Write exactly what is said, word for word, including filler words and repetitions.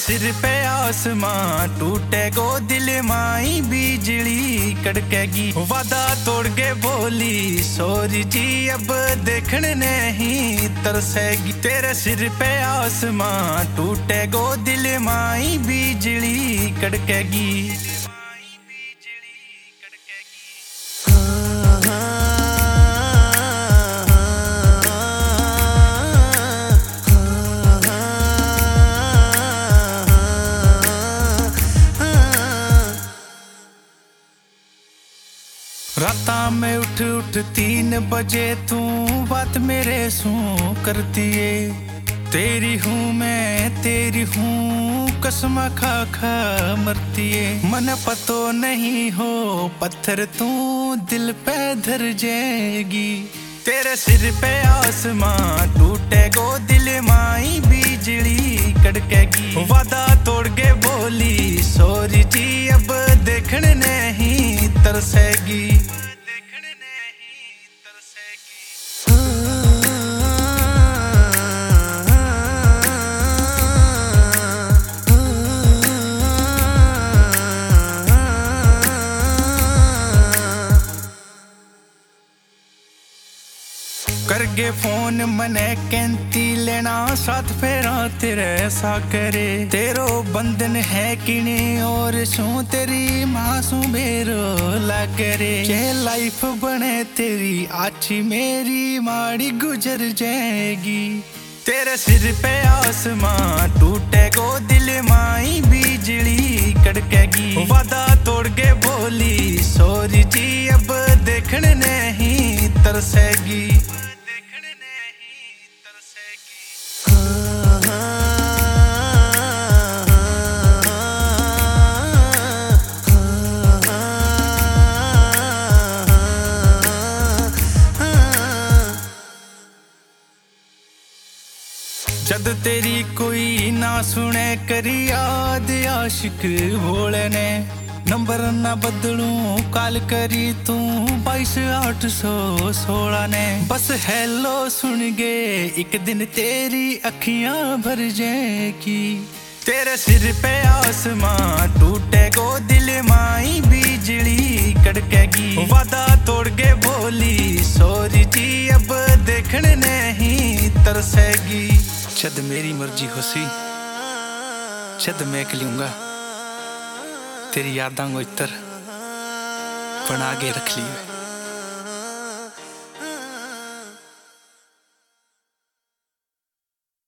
सिर पे आसमां टूटेगो दिल माई बिजली कड़केगी। वादा तोड़ के बोली सॉरी जी अब देखने नहीं तरसेगी। तेरे सिर पे आसमां टूटेगो दिल माई बिजली कड़केगी। राता में उठ उठ तीन बजे तू बात मेरे सू करती है। तेरी हूँ मैं तेरी हूँ कसम खा खा मरती है। मन पतो नहीं हो पत्थर तू दिल पे धर जाएगी। तेरे सिर पे आसमां टूटेगो दिल माई बिजली कड़केगी। वादा तोड़ के बोली सॉरी जी अब देखने नहीं तरसेगी। करगे फोन मने कहती लेना साथ फेरा तेरे सा करे। तेरो बंधन है किने और सू तेरी मासूम बेरो लागरे। ये लाइफ बने तेरी आछी मेरी माड़ी गुजर जाएगी। तेरे सिर पे आसमां टूटेगो दिल माई बिजली कड़केगी। वादा तोड़ के बोली सॉरी जी अब देखने नहीं तरसेगी। जद तेरी कोई ना सुने करी याद आशिक भोले ने। नंबर ना बदलूं कॉल करी तू बाईस आठ सौ सोलह ने। बस हेलो सुन गे एक दिन तेरी अखियां भर जाएगी। तेरे सिर पे आसमां टूटेगो दिल माई बिजली कड़केगी। वादा तोड़ के बोली सॉरी जी अब देखने नहीं तरसेगी। जद मेरी मर्जी होसी जद मैं लूंगा तेरी यादां को इतर बना के रख ली।